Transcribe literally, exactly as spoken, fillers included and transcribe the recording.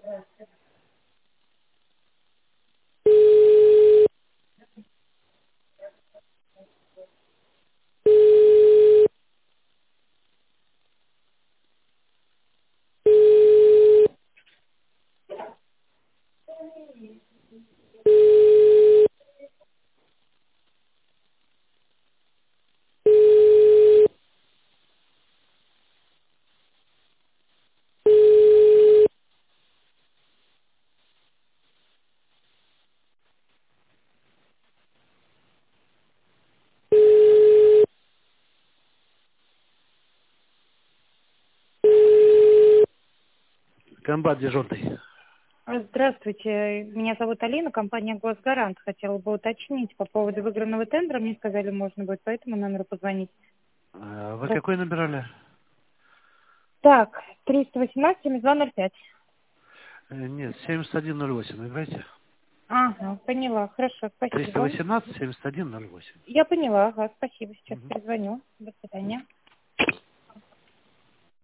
Комбат дежурный. Здравствуйте, меня зовут Алина, компания «Госгарант». Хотела бы уточнить по поводу выигранного тендера. Мне сказали, можно будет по этому номеру позвонить. А Вы Да. какой набирали? Так, триста восемнадцать семьдесят два ноль пять. Э, Нет, семьдесят один ноль восемь, набирайте. Ага, поняла. Хорошо, триста спасибо. восемнадцать семьдесят один ноль восемь. Я поняла, ага, спасибо. Сейчас Мгм. перезвоню. До свидания.